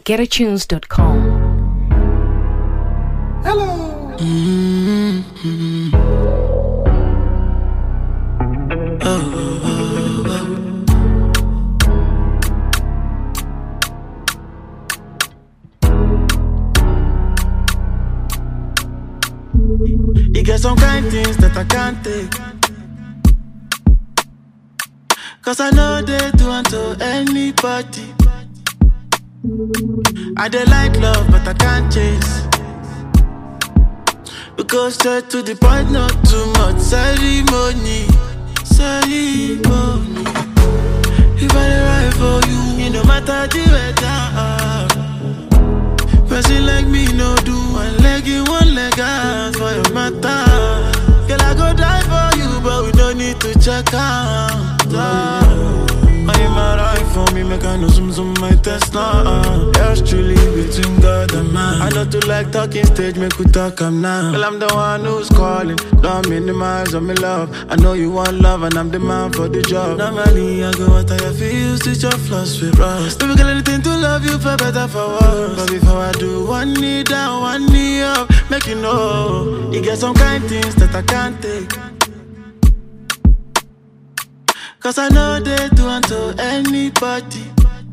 www.getatunes.com. Hello. You get some kind things that I can't take, 'cause I know they do unto anybody. I dey like love, but I can't chase. We go straight to the point, not too much ceremony. Ceremony. If I dey right for you, it no matter the weather. Person like me no do one leg in, one leg out for your matter. Girl, I go die for you, but we don't need to check out. Are you mad right for me? Make I know some my test now. Yours truly between God and man. I know to like talking stage, make we talk am now. Well, I'm the one who's calling. Don't minimize on me love. I know you want love and I'm the man for the job. Normally I go what I feel, switch your flaws with rust. Baby girl, anything to love you for better for worse. But before I do, one knee down, one knee up, make you know you get some kind things that I can't take, 'cause I know they do unto anybody.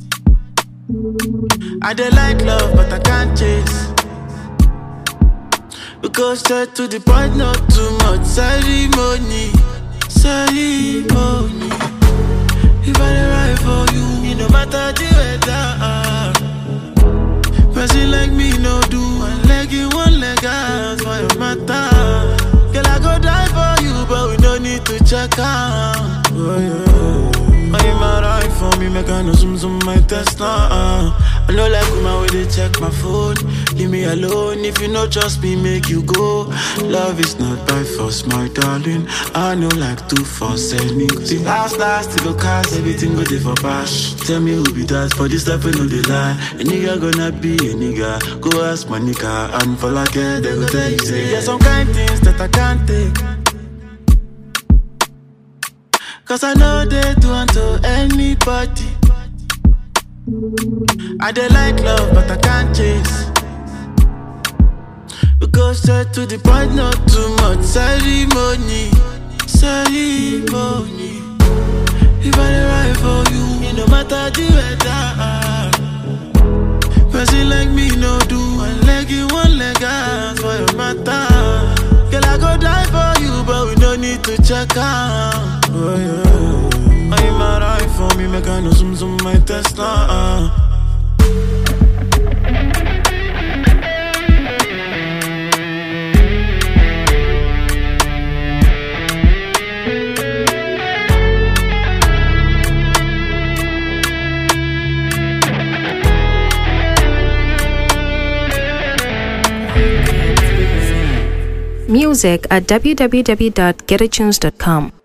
I dey like love, but I can't chase. We go straight to the point, not too much ceremony. Ceremony. If I dey right for you, it no matter the weather. Person like me no do one leg in, one leg out for your matter. Girl, I go die for you, but we don't need to check out. Oh, yeah. Are you mad right for me? Make I know some my test now. I know like woman when they check my phone. Leave me alone if you not trust me, make you go. Love is not by force, my darling. I know like 2 for sending. See, last to go cast everything go there for bash. Tell me who be that for this life, we know they lie. A nigga gonna be a nigga. Go ask my nigga and for like it, they go tell you say. There's some kind things that I can't take, 'cause I know they do unto anybody. I dey like love, but I can't chase. We go straight to the point, not too much ceremony. Ceremony. If I dey right for you, it no matter the weather. Person like me no do one leg in, one leg out for your matter. Girl, I go die for you, but we don't need to check out. Oh, yeah. Are you mad right for me? Make I know some my test now. Music at www.getatunes.com.